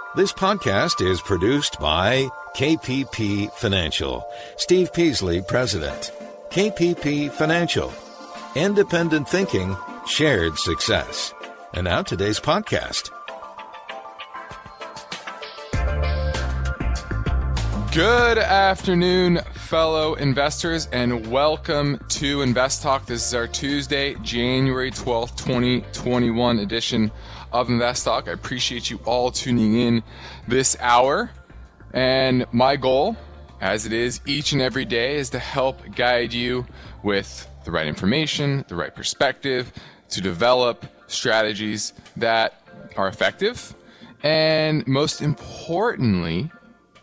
This podcast is produced by KPP Financial. Steve Peasley, President. KPP Financial. Independent thinking, shared success. And now today's podcast. Good afternoon, fellow investors, and welcome to Invest Talk. This is our Tuesday, January 12th, 2021 edition of Invest Talk. I appreciate you all tuning in this hour. And my goal, as it is each and every day, is to help guide you with the right information, the right perspective, to develop strategies that are effective, and most importantly,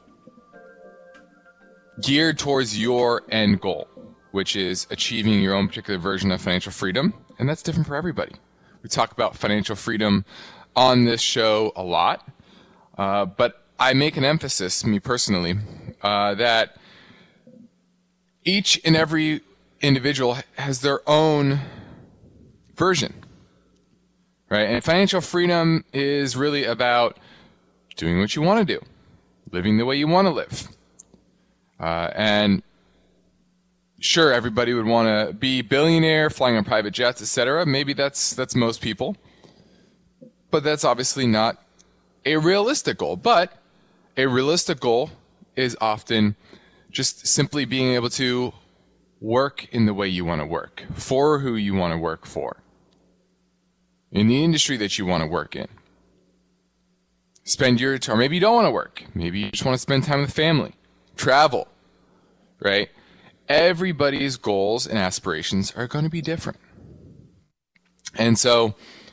geared towards your end goal, which is achieving your own particular version of financial freedom. And that's different for everybody. We talk about financial freedom on this show a lot, but I make an emphasis, me personally, that each and every individual has their own version, right? And financial freedom is really about doing what you want to do, living the way you want to live. And sure, everybody would want to be billionaire, flying on private jets, etc. Maybe that's most people, but that's obviously not a realistic goal. But a realistic goal is often just simply being able to work in the way you want to work, for who you want to work for, in the industry that you want to work in. Spend your time, or maybe you don't want to work. Maybe you just want to spend time with family, travel, right? Everybody's goals and aspirations are going to be different. And so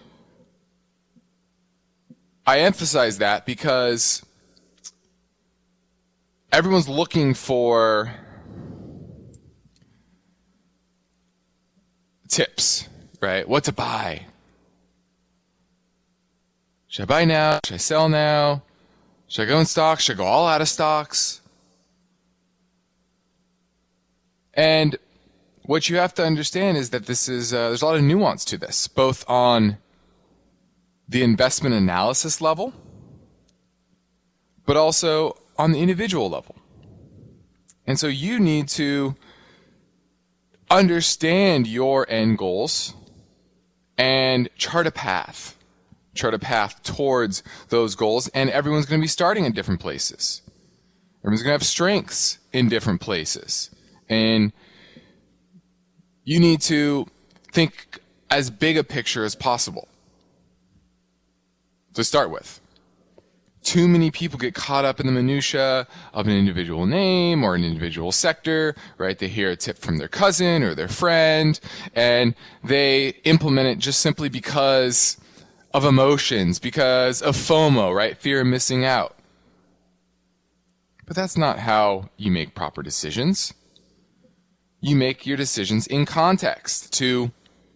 I emphasize that because everyone's looking for tips, right? What to buy. Should I buy now? Should I sell now? Should I go in stocks? Should I go all out of stocks? And what you have to understand is that this is there's a lot of nuance to this, both on the investment analysis level, but also on the individual level. And so you need to understand your end goals and chart a path towards those goals. And everyone's going to be starting in different places. Everyone's going to have strengths in different places. And you need to think as big a picture as possible to start with. Too many people get caught up in the minutia of an individual name or an individual sector, right? They hear a tip from their cousin or their friend, and they implement it just simply because of emotions, because of FOMO, right? Fear of missing out. But that's not how you make proper decisions. You make your decisions in context to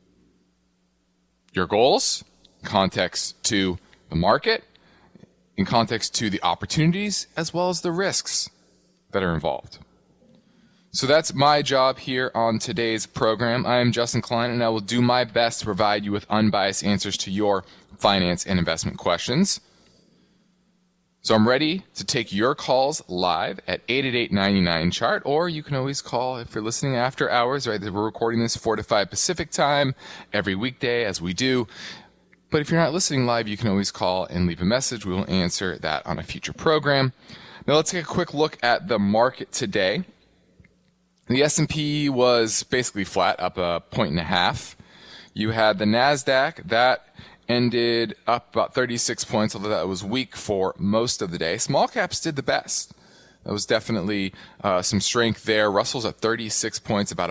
your goals, context to the market, in context to the opportunities, as well as the risks that are involved. So that's my job here on today's program. I am Justin Klein, and I will do my best to provide you with unbiased answers to your finance and investment questions. So I'm ready to take your calls live at 888-99-CHART, or you can always call if you're listening after hours, right? We're recording this 4 to 5 Pacific time every weekday, as we do. But if you're not listening live, you can always call and leave a message. We will answer that on a future program. Now let's take a quick look at the market today. The S&P was basically flat, up 1.5. You had the NASDAQ, that ended up about 36 points, although that was weak for most of the day. Small caps did the best. That was definitely some strength there. Russell's at 36 points, about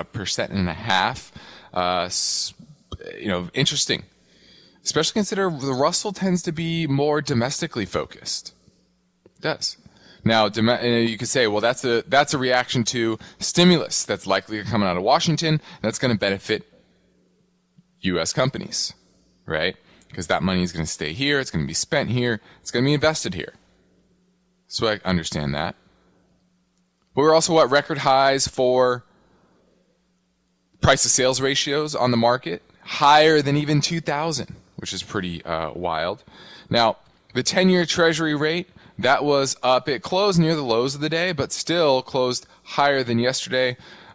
1.5%. Interesting. Especially consider the Russell tends to be more domestically focused. It does. Now, you could say, well, that's a reaction to stimulus that's likely coming out of Washington. That's going to benefit U.S. companies, right? Because that money is going to stay here. It's going to be spent here. It's going to be invested here. So I understand that. But we're also at record highs for price to sales ratios on the market, higher than even 2000, which is pretty wild. Now, the 10-year Treasury rate that was up. It closed near the lows of the day, but still closed higher than yesterday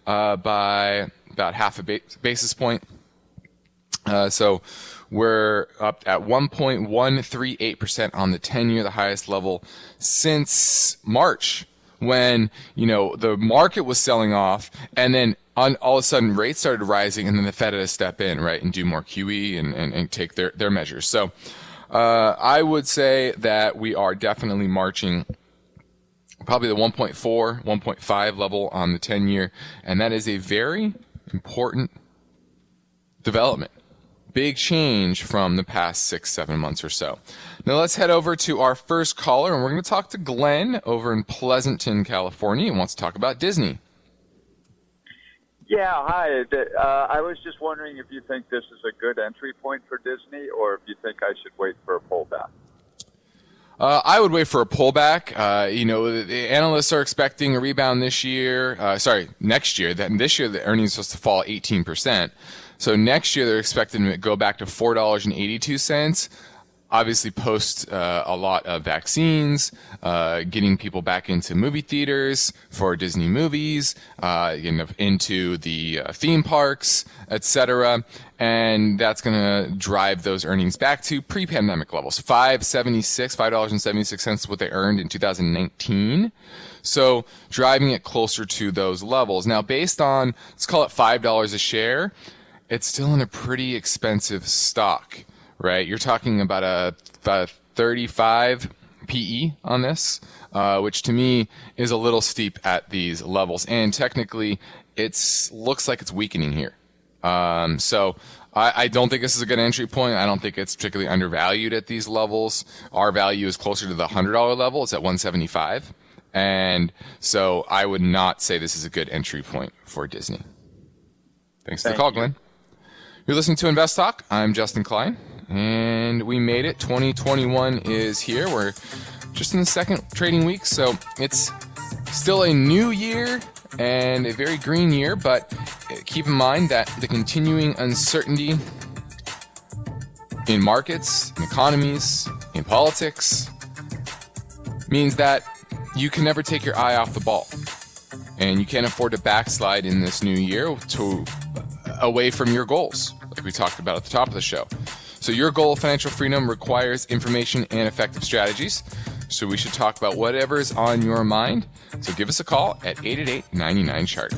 by about half a basis point. So we're up at 1.138% on the 10-year, the highest level since March, when, the market was selling off, and then all of a sudden rates started rising, and then the Fed had to step in, right, and do more QE and take their measures. So I would say that we are definitely marching probably the 1.4, 1.5 level on the 10-year, and that is a very important development. Big change from the past 6-7 months or so. Now let's head over to our first caller, and we're going to talk to Glenn over in Pleasanton, California, and wants to talk about Disney. Yeah, hi. I was just wondering if you think this is a good entry point for Disney, or if you think I should wait for a pullback. I would wait for a pullback. The analysts are expecting a rebound next year. This year the earnings are supposed to fall 18%. So next year they're expecting to go back to $4.82. Obviously post a lot of vaccines, getting people back into movie theaters for Disney movies, into the theme parks, etc. And that's going to drive those earnings back to pre-pandemic levels. $5.76 is what they earned in 2019. So driving it closer to those levels. Now based on, let's call it $5 a share, it's still in a pretty expensive stock, right? You're talking about a 35 PE on this, which to me is a little steep at these levels. And technically, looks like it's weakening here. So I don't think this is a good entry point. I don't think it's particularly undervalued at these levels. Our value is closer to the $100 level. It's at $175. And so I would not say this is a good entry point for Disney. Thanks for the call, Glenn. You're listening to Invest Talk. I'm Justin Klein, and we made it. 2021 is here. We're just in the second trading week, so it's still a new year and a very green year, but keep in mind that the continuing uncertainty in markets, in economies, in politics means that you can never take your eye off the ball, and you can't afford to backslide in this new year away from your goals, like we talked about at the top of the show. So your goal of financial freedom requires information and effective strategies. So we should talk about whatever is on your mind. So give us a call at 888-99-CHART.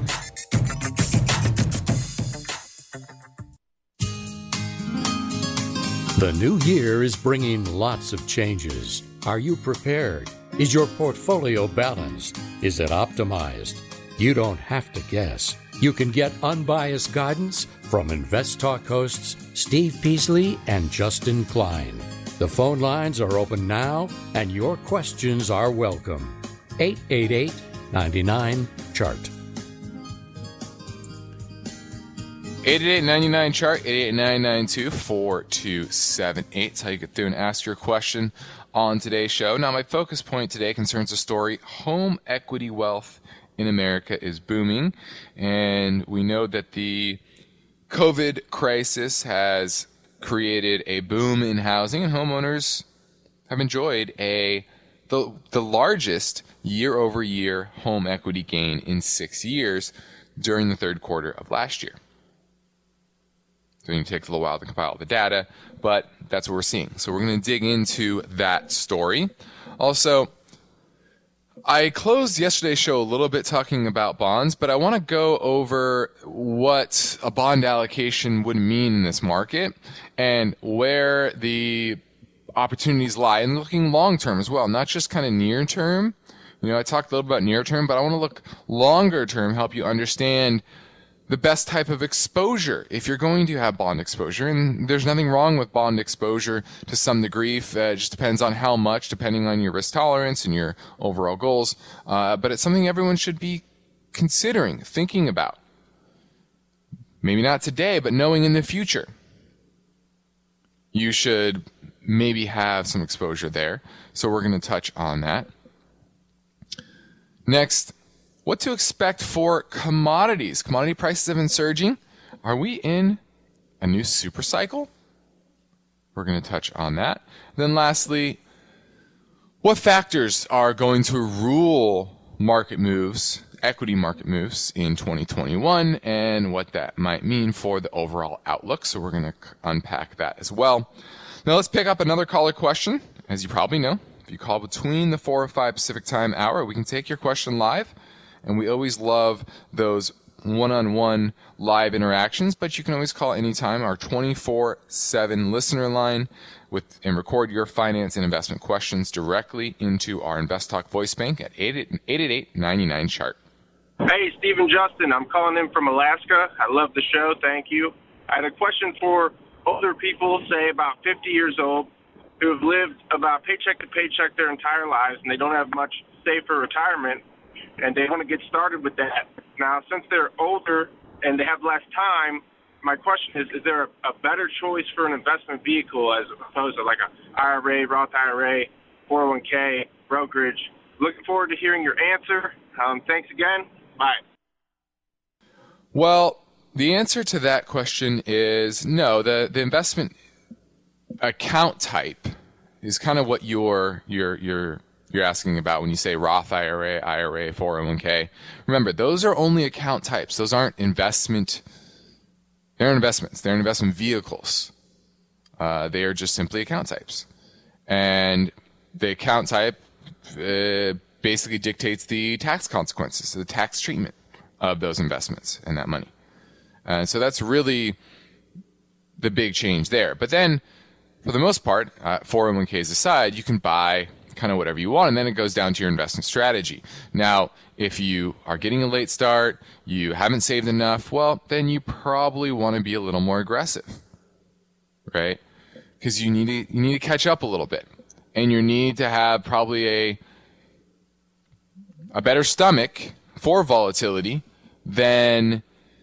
The new year is bringing lots of changes. Are you prepared? Is your portfolio balanced? Is it optimized? You don't have to guess. You can get unbiased guidance from Invest Talk hosts Steve Peasley and Justin Klein. The phone lines are open now, and your questions are welcome. 888-99-CHART. 888-99-CHART, 888-992-4278. That's how you get through and ask your question on today's show. Now, my focus point today concerns a story: home equity wealth in America is booming, and we know that the COVID crisis has created a boom in housing, and homeowners have enjoyed the largest year-over-year home equity gain in 6 years during the third quarter of last year. So it takes a little while to compile the data, but that's what we're seeing. So we're going to dig into that story. Also, I closed yesterday's show a little bit talking about bonds, but I want to go over what a bond allocation would mean in this market and where the opportunities lie, and looking long term as well, not just kind of near term. I talked a little about near term, but I want to look longer term, help you understand the best type of exposure if you're going to have bond exposure. And there's nothing wrong with bond exposure to some degree. It just depends on how much, depending on your risk tolerance and your overall goals. But it's something everyone should be considering, thinking about. Maybe not today, but knowing in the future. You should maybe have some exposure there. So we're going to touch on that. Next, what to expect for commodities. Commodity prices have been surging. Are we in a new super cycle? We're going to touch on that. Then lastly, What factors are going to rule market moves, equity market moves in 2021, and what that might mean for the overall outlook? So we're going to unpack that as well. Now let's pick up another caller question. As you probably know, if you call between the 4 or 5 Pacific time hour, we can take your question live. And we always love those one-on-one live interactions, but you can always call anytime our 24/7 listener line and record your finance and investment questions directly into our Invest Talk voice bank at 888-99-CHART. Hey, Stephen Justin. I'm calling in from Alaska. I love the show. Thank you. I had a question for older people, say about 50 years old, who have lived about paycheck to paycheck their entire lives, and they don't have much saved for retirement, and they want to get started with that. Now, since they're older and they have less time, my question is there a better choice for an investment vehicle as opposed to like a IRA, Roth IRA, 401k, brokerage? Looking forward to hearing your answer. Thanks again. Bye. Well, the answer to that question is no. The investment account type is kind of what you're asking about when you say Roth IRA, 401k. Remember, those are only account types. Those aren't investment. They're investments. They're investment vehicles. They are just simply account types. And the account type basically dictates the tax consequences, the tax treatment of those investments and that money. And so that's really the big change there. But then, for the most part, 401ks aside, you can buy kind of whatever you want, and then it goes down to your investment strategy. Now, if you are getting a late start, you haven't saved enough, well, then you probably want to be a little more aggressive, right? Because you need to catch up a little bit, and you need to have probably a better stomach for volatility than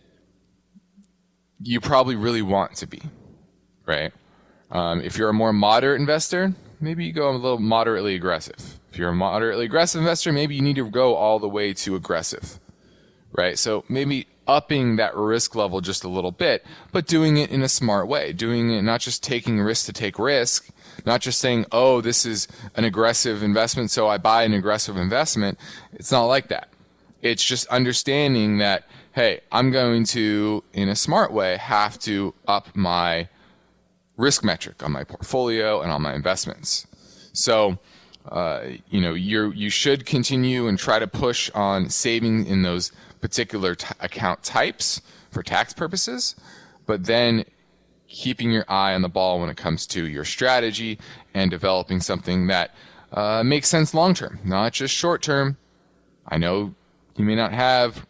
you probably really want to be, right? If you're a more moderate investor, maybe you go a little moderately aggressive. If you're a moderately aggressive investor, maybe you need to go all the way to aggressive, right? So maybe upping that risk level just a little bit, but doing it in a smart way, doing it not just taking risk to take risk, not just saying, oh, this is an aggressive investment, so I buy an aggressive investment. It's not like that. It's just understanding that, hey, I'm going to, in a smart way, have to up my risk metric on my portfolio and on my investments. So, you should continue and try to push on saving in those particular account types for tax purposes, but then keeping your eye on the ball when it comes to your strategy and developing something that makes sense long term, not just short term. I know you may not have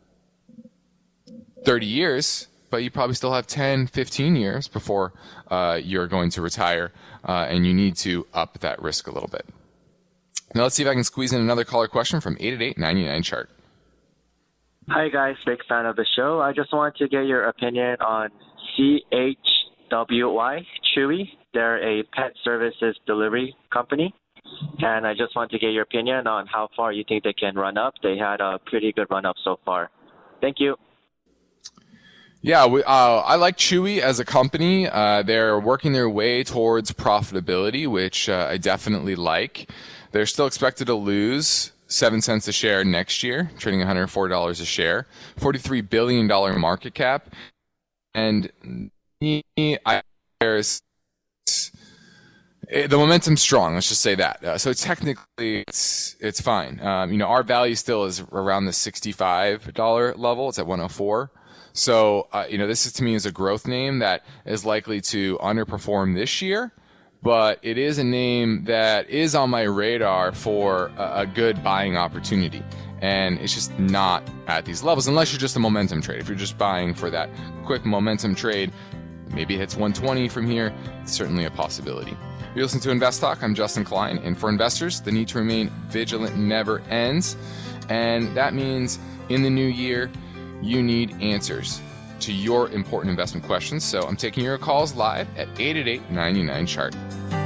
30 years, but you probably still have 10, 15 years before you're going to retire, and you need to up that risk a little bit. Now let's see if I can squeeze in another caller question from 888-99-CHART. Hi guys, big fan of the show. I just wanted to get your opinion on CHWY, Chewy. They're a pet services delivery company, and I just want to get your opinion on how far you think they can run up. They had a pretty good run up so far. Thank you. Yeah, I like Chewy as a company. They're working their way towards profitability, which I definitely like. They're still expected to lose 7 cents a share next year, trading $104 a share, $43 billion market cap. And the momentum's strong, let's just say that. So technically, it's fine. Our value still is around the $65 level. It's at $104. So, this is to me is a growth name that is likely to underperform this year, but it is a name that is on my radar for a good buying opportunity. And it's just not at these levels, unless you're just a momentum trade. If you're just buying for that quick momentum trade, maybe it hits 120 from here. It's certainly a possibility. You're listening to Invest Talk. I'm Justin Klein. And for investors, the need to remain vigilant never ends. And that means in the new year, you need answers to your important investment questions. So I'm taking your calls live at 888-99-CHART.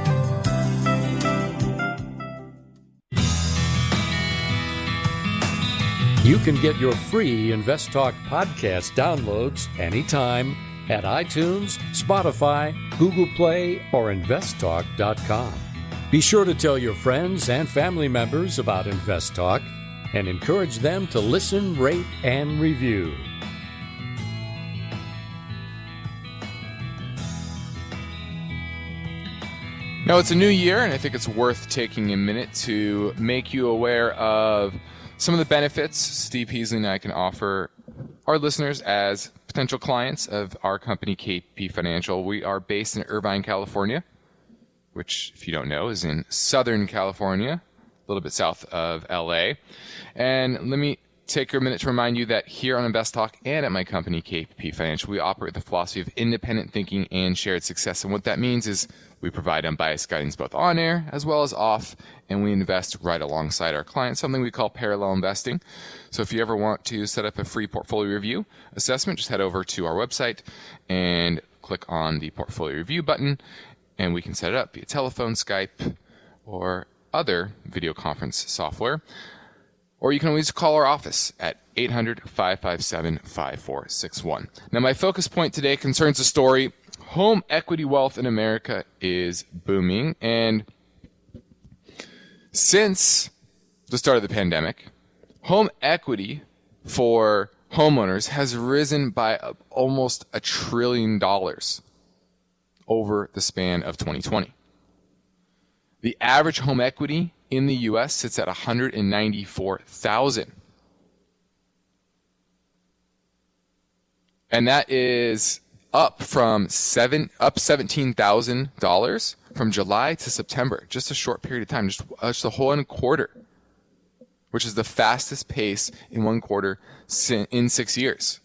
You can get your free Invest Talk podcast downloads anytime at iTunes, Spotify, Google Play, or investtalk.com. Be sure to tell your friends and family members about Invest Talk and encourage them to listen, rate, and review. Now, it's a new year, and I think it's worth taking a minute to make you aware of some of the benefits Steve Peasley and I can offer our listeners as potential clients of our company, KP Financial. We are based in Irvine, California, which, if you don't know, is in Southern California, a little bit south of LA. And let me take a minute to remind you that here on Invest Talk and at my company, KP Financial, we operate the philosophy of independent thinking and shared success. And what that means is we provide unbiased guidance both on air as well as off, and we invest right alongside our clients, something we call parallel investing. So if you ever want to set up a free portfolio review assessment, just head over to our website and click on the portfolio review button, and we can set it up via telephone, Skype, or other video conference software. Or you can always call our office at 800-557-5461. Now, my focus point today concerns a story. Home equity wealth in America is booming. And since the start of the pandemic, home equity for homeowners has risen by almost $1 trillion over the span of 2020. The average home equity in the U.S. sits at $194,000. And that is up $17,000 from July to September, just a short period of time, just a whole quarter, which is the fastest pace in one quarter in 6 years.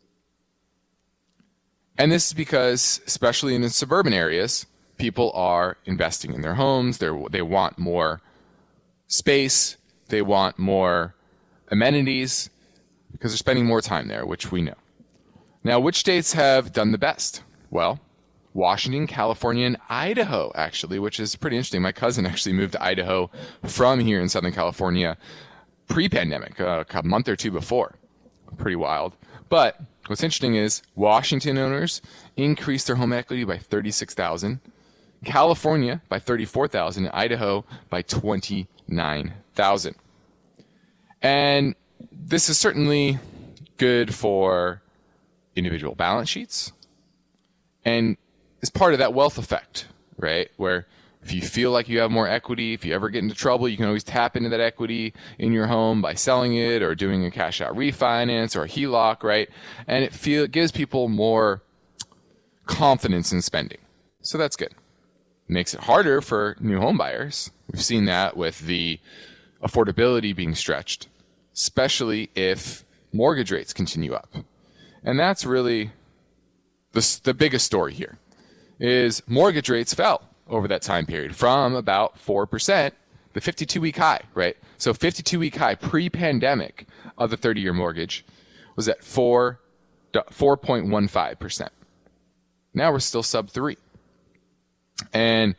And this is because, especially in the suburban areas, people are investing in their homes. They want more space. They want more amenities because they're spending more time there, which we know. Now, which states have done the best? Well, Washington, California, and Idaho, actually, which is pretty interesting. My cousin actually moved to Idaho from here in Southern California pre-pandemic, a month or two before. Pretty wild. But what's interesting is Washington owners increased their home equity by $36,000, California by $34,000, and Idaho by $29,000. And this is certainly good for individual balance sheets and is part of that wealth effect, right? Where if you feel like you have more equity, if you ever get into trouble, you can always tap into that equity in your home by selling it or doing a cash out refinance or a HELOC, right? And it gives people more confidence in spending. So that's good. Makes it harder for new home buyers. We've seen that with the affordability being stretched, especially if mortgage rates continue up. And that's really the biggest story here, is mortgage rates fell over that time period from about 4%, the 52-week high, right? So 52-week high pre-pandemic of the 30-year mortgage was at 4.15%. Now we're still sub 3. And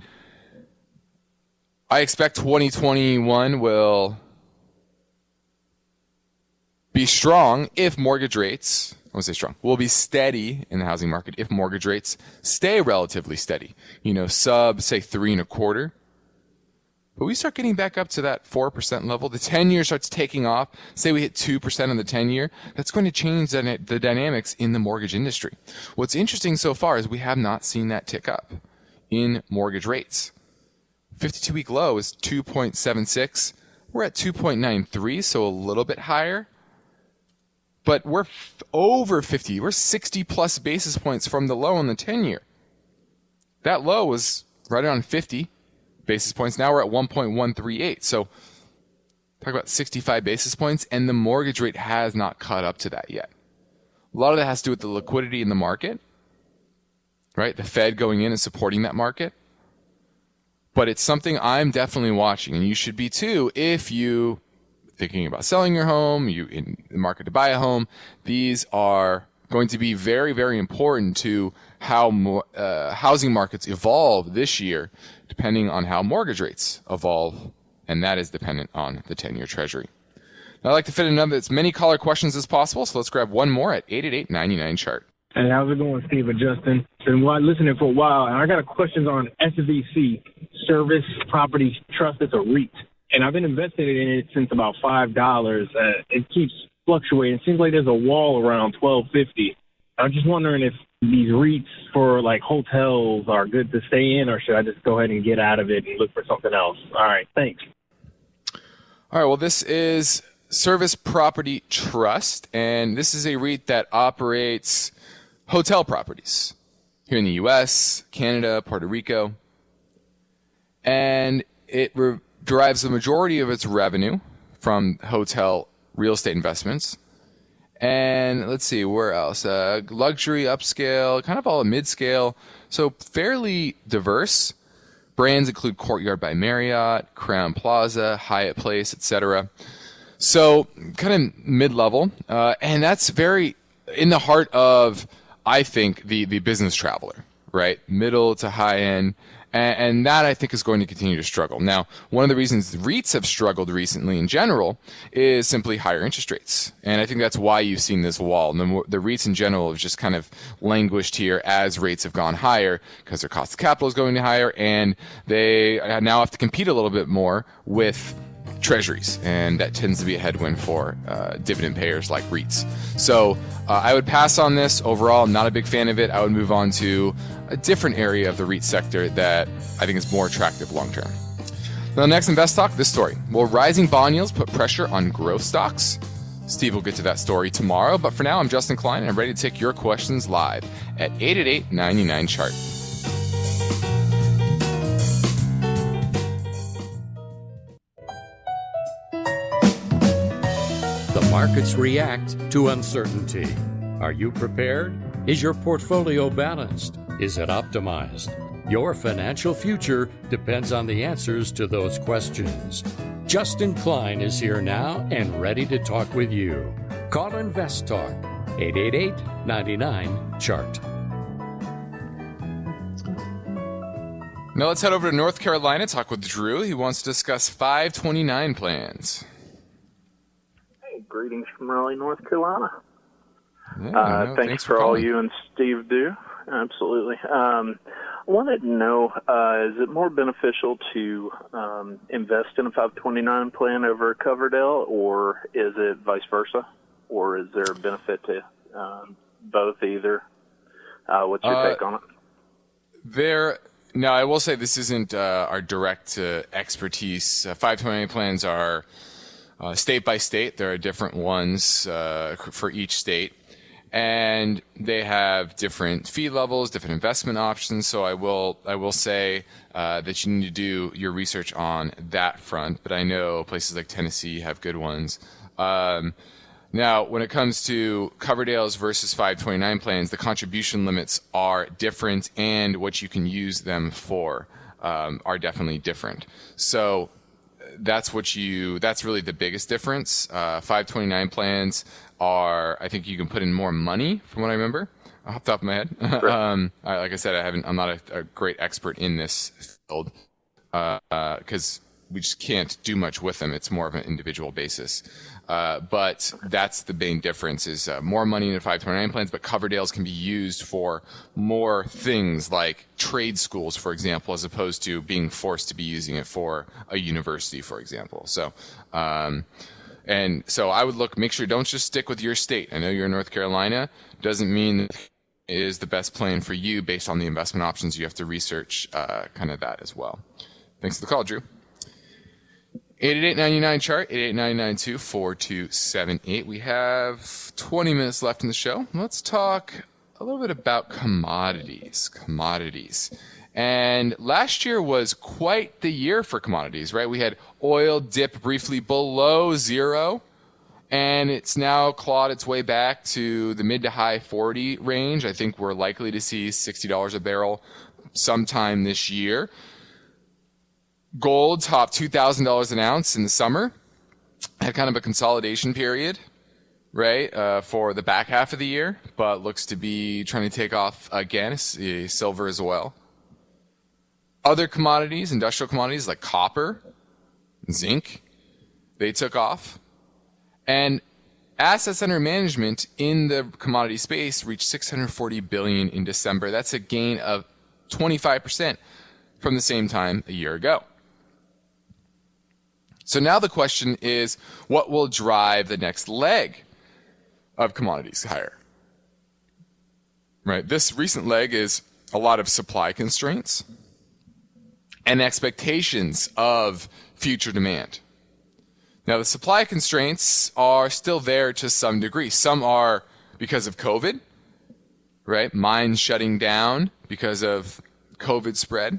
I expect 2021 will be strong if mortgage rates, I won't say strong, will be steady in the housing market if mortgage rates stay relatively steady. Sub, say, 3.25%. But we start getting back up to that 4% level. The 10-year starts taking off. Say we hit 2% on the 10-year. That's going to change the dynamics in the mortgage industry. What's interesting so far is we have not seen that tick up in mortgage rates. 52-week low is 2.76. We're at 2.93, so a little bit higher. But we're over 50. We're 60-plus basis points from the low on the 10-year. That low was right around 50 basis points. Now we're at 1.138. So talk about 65 basis points, and the mortgage rate has not caught up to that yet. A lot of that has to do with the liquidity in the market, right? The Fed going in and supporting that market. But it's something I'm definitely watching, and you should be too if you thinking about selling your home, you in the market to buy a home. These are going to be very, very important to how housing markets evolve this year, depending on how mortgage rates evolve, and that is dependent on the 10-year Treasury. Now, I'd like to fit in as many caller questions as possible, so let's grab one more at 888-99-CHART. Hey, how's it going, Steve and Justin? Been listening for a while, and I got a question on SVC, Service Property Trust. It's a REIT, and I've been invested in it since about $5. It keeps fluctuating. It seems like there's a wall around $12.50. I'm just wondering if these REITs for like hotels are good to stay in, or should I just go ahead and get out of it and look for something else? All right, thanks. All right, well, this is Service Property Trust, and this is a REIT that operates hotel properties here in the U.S., Canada, Puerto Rico, and it derives the majority of its revenue from hotel real estate investments. And let's see, where else? Luxury, upscale, kind of all mid-scale, so fairly diverse. Brands include Courtyard by Marriott, Crowne Plaza, Hyatt Place, etc. So kind of mid-level, and that's very in the heart of, I think, the business traveler, right? Middle to high end. And that, I think, is going to continue to struggle. Now, one of the reasons REITs have struggled recently in general is simply higher interest rates. And I think that's why you've seen this wall. And the REITs in general have just kind of languished here as rates have gone higher because their cost of capital is going higher, and they now have to compete a little bit more with treasuries, and that tends to be a headwind for dividend payers like REITs. So I would pass on this. Overall, I'm not a big fan of it. I would move on to a different area of the REIT sector that I think is more attractive long term. Now, next Invest Talk, this story. Will rising bond yields put pressure on growth stocks? Steve will get to that story tomorrow, but for now, I'm Justin Klein, and I'm ready to take your questions live at 888-99-CHART. The markets react to uncertainty. Are you prepared? Is your portfolio balanced? Is it optimized? Your financial future depends on the answers to those questions. Justin Klein is here now and ready to talk with you. Call Invest Talk, 888-99-CHART. Now let's head over to North Carolina, talk with Drew. He wants to discuss 529 plans. Greetings from Raleigh, North Carolina. Yeah, thanks for all you and Steve do. Absolutely. I wanted to know, is it more beneficial to invest in a 529 plan over a Coverdell, or is it vice versa? Or is there a benefit to both, either? What's your take on it? Now, I will say this isn't our direct expertise. 529 plans are state by state. There are different ones for each state, and they have different fee levels, different investment options. So I will say that you need to do your research on that front. But I know places like Tennessee have good ones. Now, when it comes to Coverdale's versus 529 plans, the contribution limits are different, and what you can use them for are definitely different. So that's really the biggest difference. 529 plans I think you can put in more money, from what I remember, off the top of my head. Right. Like I said, I'm not a great expert in this field because we just can't do much with them. It's more of an individual basis. But that's the main difference is more money in the 529 plans, but Coverdale's can be used for more things like trade schools, for example, as opposed to being forced to be using it for a university, for example. So, and so I would make sure don't just stick with your state. I know you're in North Carolina. Doesn't mean that it is the best plan for you based on the investment options. You have to research kind of that as well. Thanks for the call, Drew. 888-99-CHART, 888-992-4278. We have 20 minutes left in the show. Let's talk a little bit about commodities. And last year was quite the year for commodities, right? We had oil dip briefly below zero, and it's now clawed its way back to the mid to high 40 range. I think we're likely to see $60 a barrel sometime this year. Gold topped $2,000 an ounce in the summer. Had kind of a consolidation period, right, for the back half of the year, but looks to be trying to take off again, silver as well. Other commodities, industrial commodities like copper, zinc, they took off. And assets under management in the commodity space reached $640 billion in December. That's a gain of 25% from the same time a year ago. So now the question is, what will drive the next leg of commodities higher? Right. This recent leg is a lot of supply constraints and expectations of future demand. Now, the supply constraints are still there to some degree. Some are because of COVID, right? Mines shutting down because of COVID spread.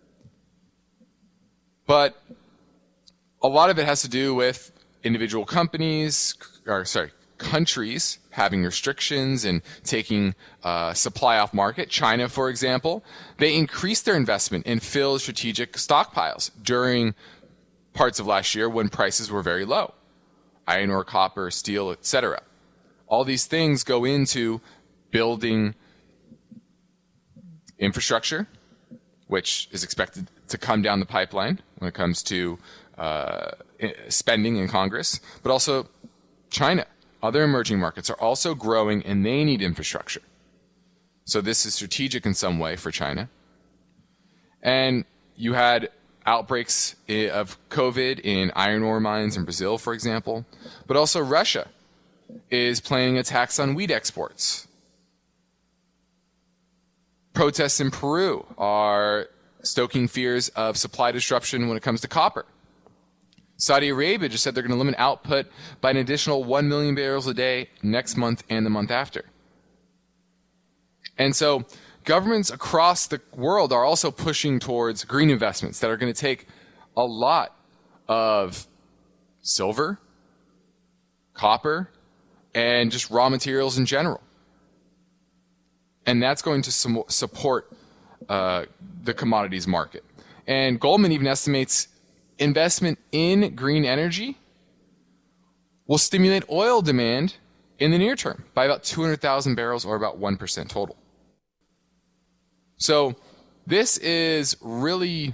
But a lot of it has to do with individual countries having restrictions and taking supply off market. China, for example, they increased their investment in filled strategic stockpiles during parts of last year when prices were very low. Iron ore, copper, steel, etc. All these things go into building infrastructure, which is expected to come down the pipeline when it comes to spending in Congress, but also China. Other emerging markets are also growing and they need infrastructure. So this is strategic in some way for China. And you had outbreaks of COVID in iron ore mines in Brazil, for example, but also Russia is planning a tax on wheat exports. Protests in Peru are stoking fears of supply disruption when it comes to copper. Saudi Arabia just said they're going to limit output by an additional 1 million barrels a day next month and the month after. And so governments across the world are also pushing towards green investments that are going to take a lot of silver, copper, and just raw materials in general. And that's going to support the commodities market. And Goldman even estimates investment in green energy will stimulate oil demand in the near term by about 200,000 barrels, or about 1% total. So this is really,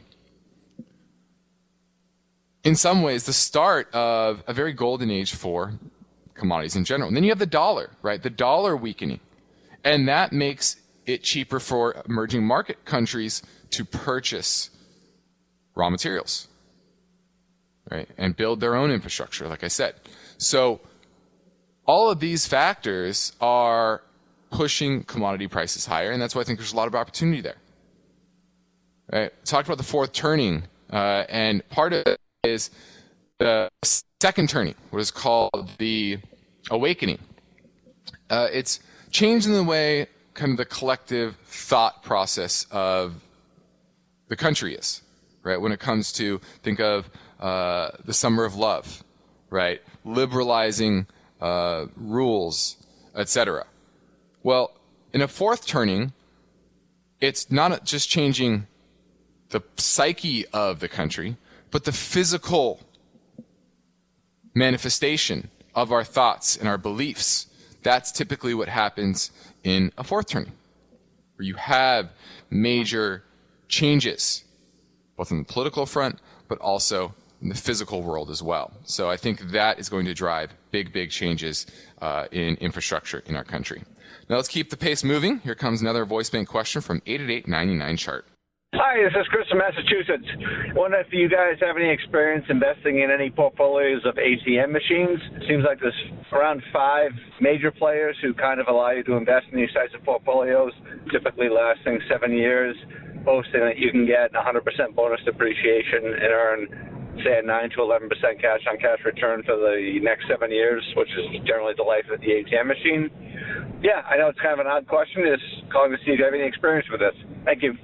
in some ways, the start of a very golden age for commodities in general. And then you have the dollar, right? The dollar weakening. And that makes it cheaper for emerging market countries to purchase raw materials, right? And build their own infrastructure, like I said. So all of these factors are pushing commodity prices higher, and that's why I think there's a lot of opportunity there. Right? Talked about the fourth turning, and part of it is the second turning, what is called the awakening. It's changing the way kind of the collective thought process of the country is, right? When it comes to, think of the Summer of Love, right? Liberalizing rules, etc. Well, in a fourth turning, it's not just changing the psyche of the country, but the physical manifestation of our thoughts and our beliefs. That's typically what happens in a fourth turning, where you have major changes, both on the political front, but also in the physical world as well. So I think that is going to drive big, big changes in infrastructure in our country. Now let's keep the pace moving. Here comes another voice bank question from 888-99-CHART. Hi, this is Chris from Massachusetts. I wonder if you guys have any experience investing in any portfolios of ATM machines. It seems like there's around 5 major players who kind of allow you to invest in these types of portfolios, typically lasting 7 years, boasting that you can get 100% bonus depreciation and earn, say, a 9 to 11% cash-on-cash return for the next 7 years, which is generally the life of the ATM machine. Yeah, I know it's kind of an odd question. Just calling to see if you have any experience with this. Thank you.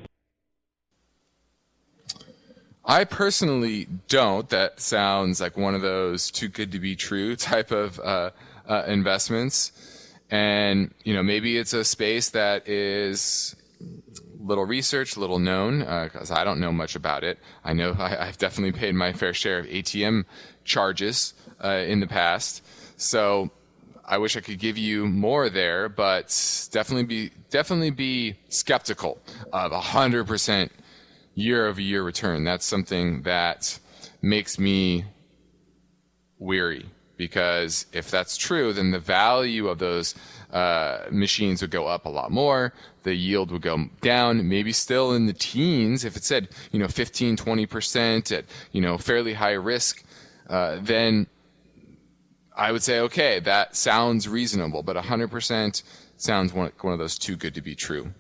I personally don't. That sounds like one of those too good to be true type of investments. And, you know, maybe it's a space that is little researched, little known, because I don't know much about it. I know I've definitely paid my fair share of ATM charges in the past. So I wish I could give you more there, but definitely be skeptical of 100% year-over-year return. That's something that makes me weary, because if that's true, then the value of those machines would go up a lot more. The yield would go down, maybe still in the teens. If it said, 15, 20% at, fairly high risk, then I would say, okay, that sounds reasonable, but 100% sounds one of those too good to be true.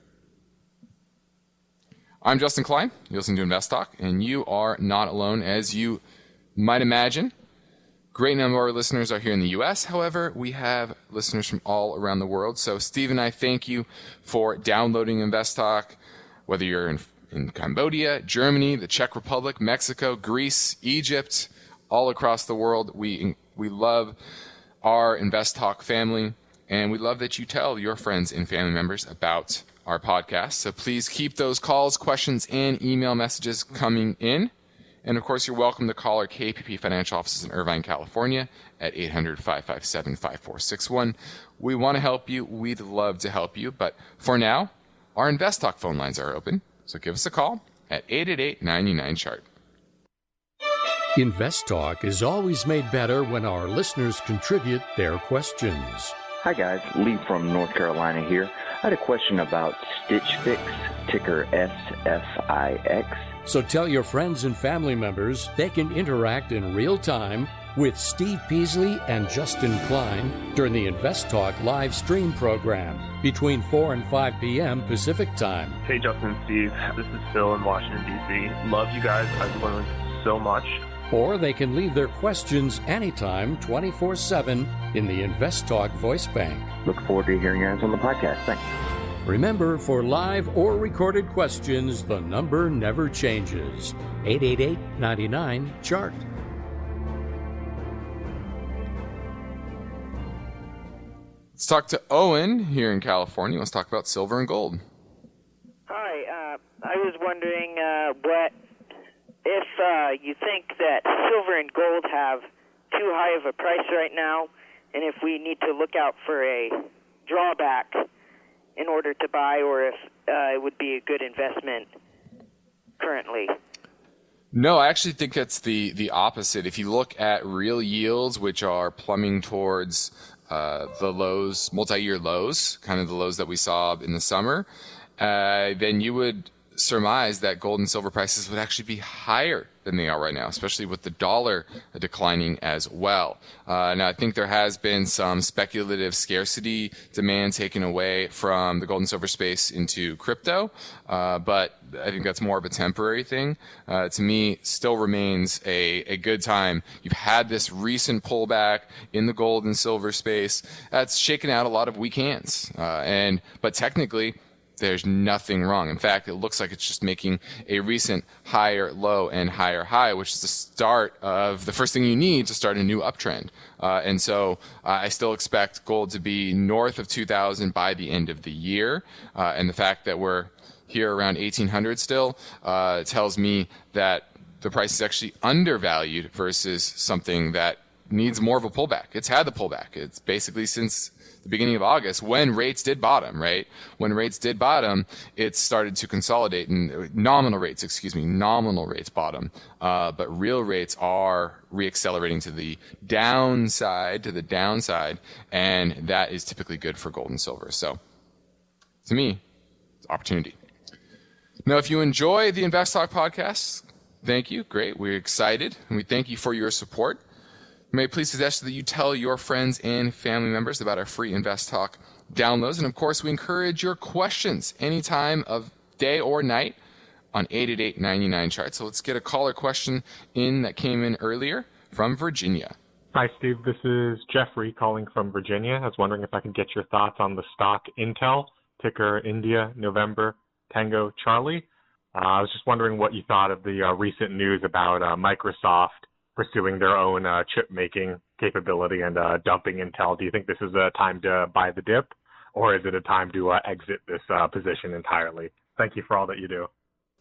I'm Justin Klein. You're listening to Invest Talk, and you are not alone, as you might imagine. Great number of our listeners are here in the U.S. However, we have listeners from all around the world. So Steve and I thank you for downloading Invest Talk, whether you're in Cambodia, Germany, the Czech Republic, Mexico, Greece, Egypt, all across the world. We love our Invest Talk family, and we love that you tell your friends and family members about our podcast. So please keep those calls, questions, and email messages coming in. And, of course, you're welcome to call our KPP Financial offices in Irvine, California at 800-557-5461. We want to help you. We'd love to help you. But for now, our Invest Talk phone lines are open. So give us a call at 888-99-CHART. Invest Talk is always made better when our listeners contribute their questions. Hi, guys. Lee from North Carolina here. I had a question about Stitch Fix, ticker SFIX. So tell your friends and family members they can interact in real time with Steve Peasley and Justin Klein during the Invest Talk live stream program between 4 and 5 p.m. Pacific time. Hey, Justin and Steve. This is Phil in Washington, D.C. Love you guys. I've learned so much. Or they can leave their questions anytime, 24/7, in the Invest Talk voice bank. Look forward to hearing yours on the podcast. Thanks. Remember, for live or recorded questions, the number never changes. 888-99-CHART. Let's talk to Owen here in California. Let's talk about silver and gold. Hi. I was wondering if you think that silver and gold have too high of a price right now, and if we need to look out for a drawback in order to buy, or if it would be a good investment currently. No, I actually think that's the opposite. If you look at real yields, which are plumbing towards the lows, multi-year lows, kind of the lows that we saw in the summer, then you would surmise that gold and silver prices would actually be higher than they are right now, especially with the dollar declining as well. Now, I think there has been some speculative scarcity demand taken away from the gold and silver space into crypto, but I think that's more of a temporary thing. To me, still remains a good time. You've had this recent pullback in the gold and silver space that's shaken out a lot of weak hands, but technically, there's nothing wrong. In fact, it looks like it's just making a recent higher low and higher high, which is the start of the first thing you need to start a new uptrend. And so I still expect gold to be north of 2,000 by the end of the year. And the fact that we're here around 1,800 still tells me that the price is actually undervalued versus something that needs more of a pullback. It's had the pullback. It's basically since the beginning of August, when rates did bottom, right? When rates did bottom, it started to consolidate, and nominal rates bottom. But real rates are reaccelerating to the downside, and that is typically good for gold and silver. So, to me, it's opportunity. Now, if you enjoy the Invest Talk podcast, thank you. Great. We're excited, and we thank you for your support. May I please suggest that you tell your friends and family members about our free Invest Talk downloads. And, of course, we encourage your questions any time of day or night on 888-99-CHART. So let's get a caller question in that came in earlier from Virginia. Hi, Steve. This is Jeffrey calling from Virginia. I was wondering if I could get your thoughts on the stock Intel, ticker India, November, Tango, Charlie. I was just wondering what you thought of the recent news about Microsoft pursuing their own chip-making capability and dumping Intel. Do you think this is a time to buy the dip, or is it a time to exit this position entirely? Thank you for all that you do.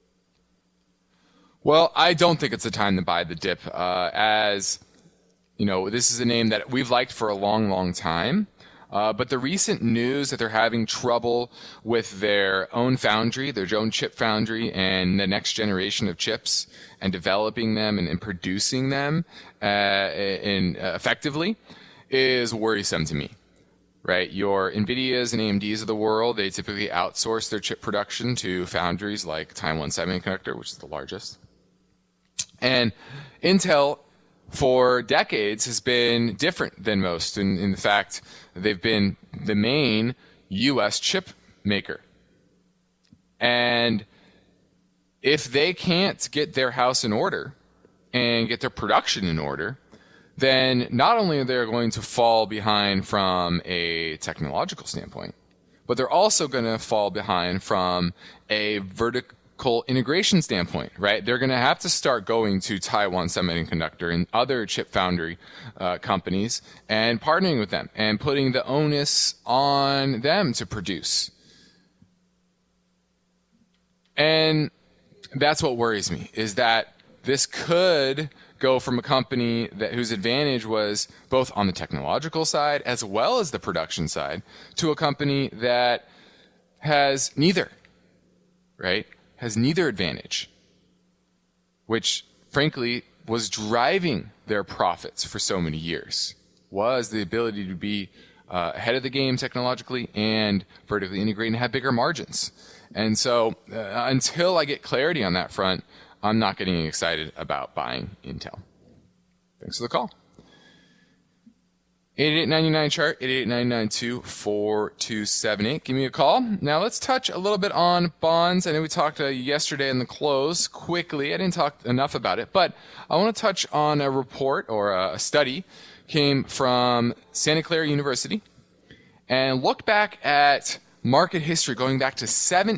Well, I don't think it's a time to buy the dip. As you know, this is a name that we've liked for a long, long time. But the recent news that they're having trouble with their own foundry, their own chip foundry, and the next generation of chips, and developing them and producing them effectively, is worrisome to me. Right, your NVIDIAs and AMDs of the world, they typically outsource their chip production to foundries like Taiwan Semiconductor, which is the largest. And Intel, for decades, has been different than most in the fact that they've been the main U.S. chip maker. And if they can't get their house in order and get their production in order, then not only are they going to fall behind from a technological standpoint, but they're also going to fall behind from a vertical integration standpoint, right? They're going to have to start going to Taiwan Semiconductor and other chip foundry companies and partnering with them and putting the onus on them to produce. And that's what worries me, is that this could go from a company whose advantage was both on the technological side as well as the production side to a company that has neither, right? Has neither advantage, which frankly was driving their profits for so many years, was the ability to be ahead of the game technologically and vertically integrate and have bigger margins. And so until I get clarity on that front, I'm not getting excited about buying Intel. Thanks for the call. 888-99-CHART, 888-992-4278. Give me a call. Now let's touch a little bit on bonds. I know we talked yesterday in the close quickly. I didn't talk enough about it, but I want to touch on a report or a study came from Santa Clara University and looked back at market history going back to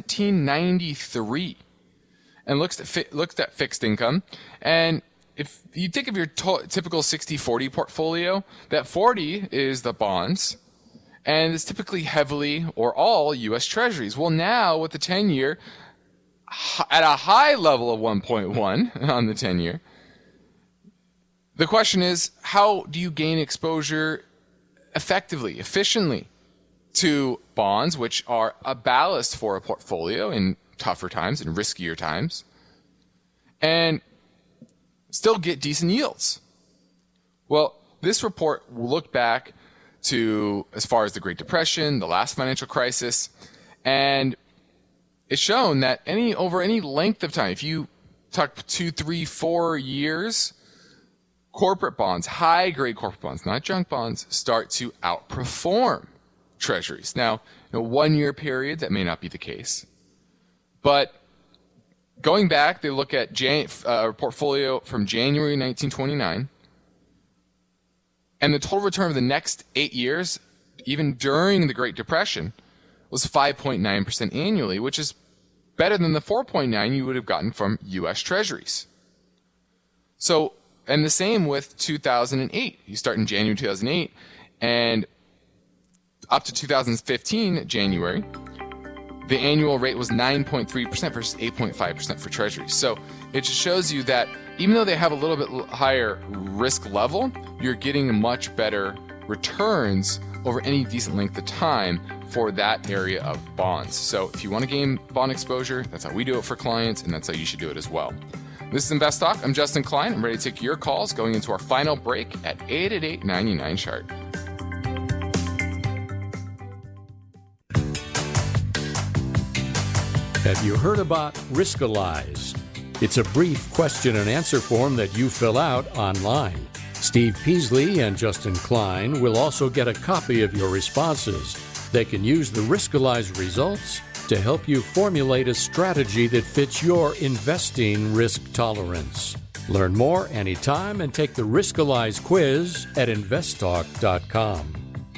1793. And looked at fixed income. And if you think of your typical 60-40 portfolio, that 40 is the bonds, and it's typically heavily or all U.S. Treasuries. Well, now with the 10-year at a high level of 1.1 on the 10-year, the question is, how do you gain exposure effectively, efficiently to bonds, which are a ballast for a portfolio in tougher times and riskier times, and still get decent yields? Well, this report will look back to as far as the Great Depression, the last financial crisis, and it's shown that over any length of time, if you talk 2, 3, 4 years, corporate bonds, high-grade corporate bonds, not junk bonds, start to outperform treasuries. Now, in a 1-year period, that may not be the case. But going back, they look at a portfolio from January 1929, and the total return of the next 8 years, even during the Great Depression, was 5.9% annually, which is better than the 4.9% you would have gotten from U.S. Treasuries. So, and the same with 2008. You start in January 2008, and up to 2015, January, the annual rate was 9.3% versus 8.5% for Treasuries. So it just shows you that even though they have a little bit higher risk level, you're getting much better returns over any decent length of time for that area of bonds. So if you want to gain bond exposure, that's how we do it for clients, and that's how you should do it as well. This is Invest Talk. I'm Justin Klein. I'm ready to take your calls going into our final break at 888-99-CHART. Have you heard about Riskalyze? It's a brief question and answer form that you fill out online. Steve Peasley and Justin Klein will also get a copy of your responses. They can use the Riskalyze results to help you formulate a strategy that fits your investing risk tolerance. Learn more anytime and take the Riskalyze quiz at investtalk.com.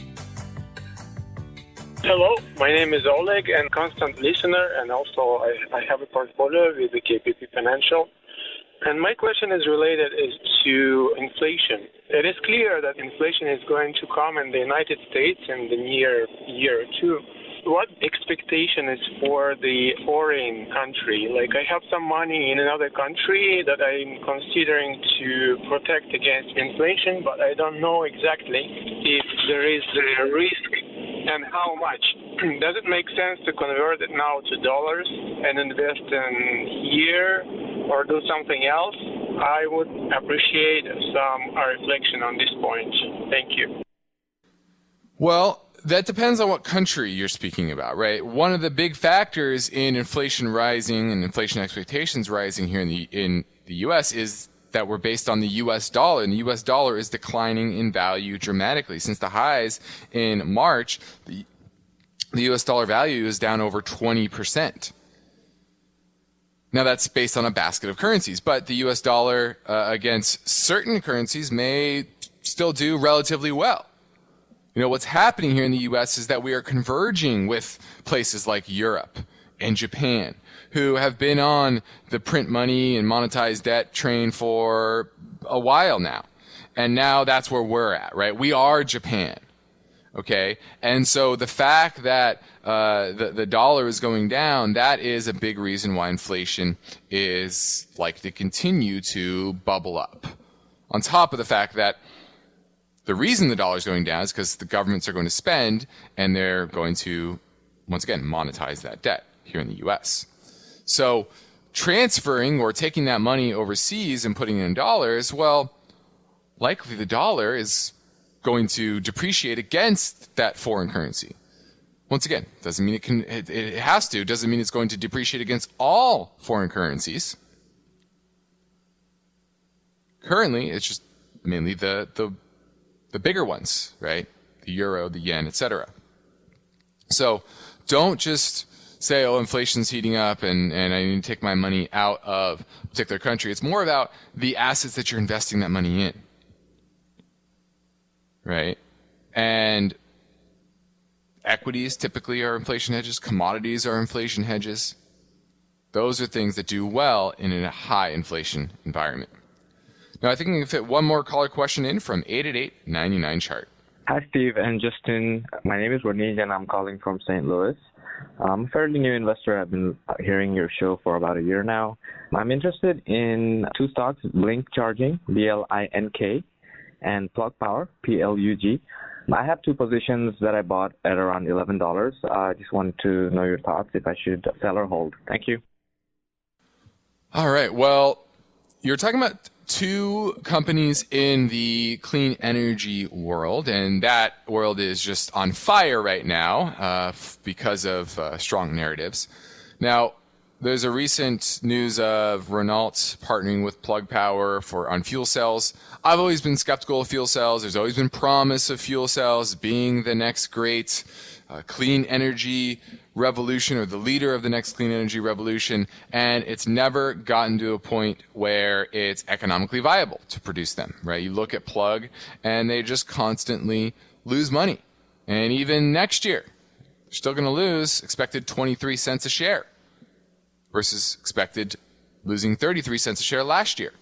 Hello, my name is Oleg, and constant listener, and also I have a portfolio with the KPP Financial. And my question is related to inflation. It is clear that inflation is going to come in the United States in the near year or two. What expectation is for the foreign country? Like, I have some money in another country that I'm considering to protect against inflation, but I don't know exactly if there is a risk and how much? Does it make sense to convert it now to dollars and invest in here or do something else? I would appreciate some reflection on this point. Thank you. Well, that depends on what country you're speaking about, right? One of the big factors in inflation rising and inflation expectations rising here in the U.S. is that we're based on the U.S. dollar, and the U.S. dollar is declining in value dramatically. Since the highs in March, the U.S. dollar value is down over 20%. Now, that's based on a basket of currencies, but the U.S. dollar against certain currencies may still do relatively well. You know, what's happening here in the U.S. is that we are converging with places like Europe and Japan, who have been on the print money and monetize debt train for a while now. And now that's where we're at, right? We are Japan, okay? And so the fact that the dollar is going down, that is a big reason why inflation is likely to continue to bubble up. On top of the fact that the reason the dollar is going down is because the governments are going to spend and they're going to, once again, monetize that debt here in the U.S. So transferring or taking that money overseas and putting it in dollars, well, likely the dollar is going to depreciate against that foreign currency. Once again, doesn't mean it has to, doesn't mean it's going to depreciate against all foreign currencies. Currently, it's just mainly the bigger ones, right? The euro, the yen, etc. So don't just say, oh, inflation's heating up and I need to take my money out of a particular country. It's more about the assets that you're investing that money in, right? And equities typically are inflation hedges. Commodities are inflation hedges. Those are things that do well in a high inflation environment. Now, I think we can fit one more caller question in from 888-99-CHART. Hi, Steve and Justin. My name is Rodney, and I'm calling from St. Louis. I'm a fairly new investor. I've been hearing your show for about a year now. I'm interested in two stocks, Blink Charging, BLINK, and Plug Power, PLUG. I have two positions that I bought at around $11. I just wanted to know your thoughts if I should sell or hold. Thank you. All right. Well, you're talking about two companies in the clean energy world, and that world is just on fire right now because of strong narratives. Now, there's a recent news of Renault partnering with Plug Power on fuel cells. I've always been skeptical of fuel cells. There's always been promise of fuel cells being the next great clean energy revolution or the leader of the next clean energy revolution, and it's never gotten to a point where it's economically viable to produce them, right? You look at Plug and they just constantly lose money. And even next year, they're still going to lose expected 23 cents a share versus expected losing 33 cents a share last year.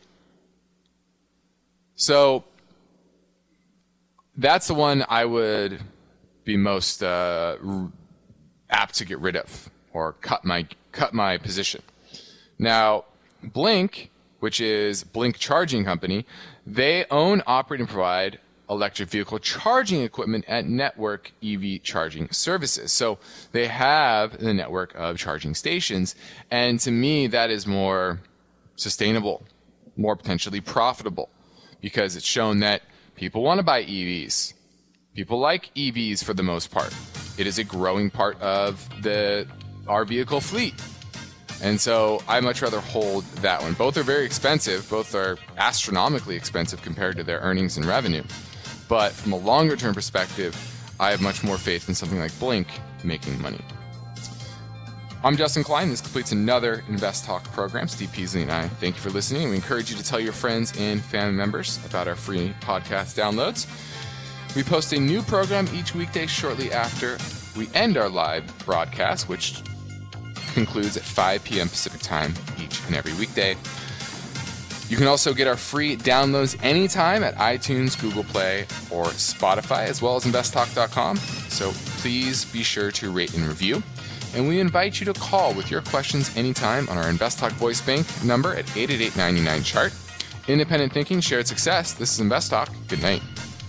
So that's the one I would be most apt to get rid of or cut my position. Now, Blink, which is Blink Charging Company, they own, operate, and provide electric vehicle charging equipment at network EV charging services. So they have the network of charging stations, and to me that is more sustainable, more potentially profitable, because it's shown that people want to buy EVs. People like EVs for the most part. It is a growing part of our vehicle fleet. And so I much rather hold that one. Both are very expensive. Both are astronomically expensive compared to their earnings and revenue. But from a longer term perspective, I have much more faith in something like Blink making money. I'm Justin Klein. This completes another Invest Talk program. Steve Peasley and I thank you for listening. We encourage you to tell your friends and family members about our free podcast downloads. We post a new program each weekday shortly after we end our live broadcast, which concludes at 5 p.m. Pacific time each and every weekday. You can also get our free downloads anytime at iTunes, Google Play, or Spotify, as well as investtalk.com. So please be sure to rate and review. And we invite you to call with your questions anytime on our InvestTalk voice bank number at 888-99-CHART. Independent thinking, shared success. This is InvestTalk. Good night.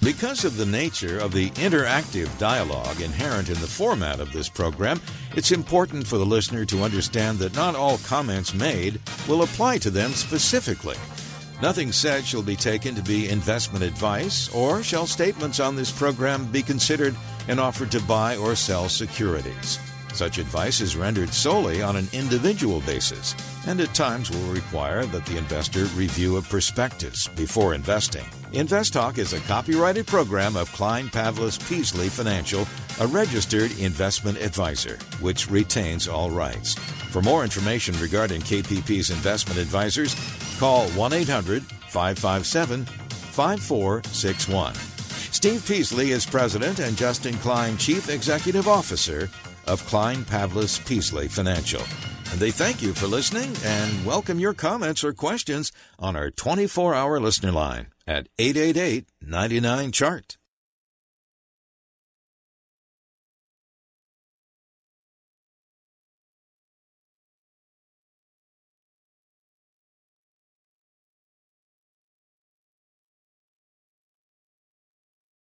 Because of the nature of the interactive dialogue inherent in the format of this program, it's important for the listener to understand that not all comments made will apply to them specifically. Nothing said shall be taken to be investment advice, or shall statements on this program be considered an offer to buy or sell securities. Such advice is rendered solely on an individual basis, and at times will require that the investor review a prospectus before investing. InvestTalk is a copyrighted program of Klein Pavlis Peasley Financial, a registered investment advisor, which retains all rights. For more information regarding KPP's investment advisors, call 1-800-557-5461. Steve Peasley is President and Justin Klein, Chief Executive Officer of Klein Pavlis Peasley Financial. And they thank you for listening and welcome your comments or questions on our 24-hour listener line at 888-99-CHART.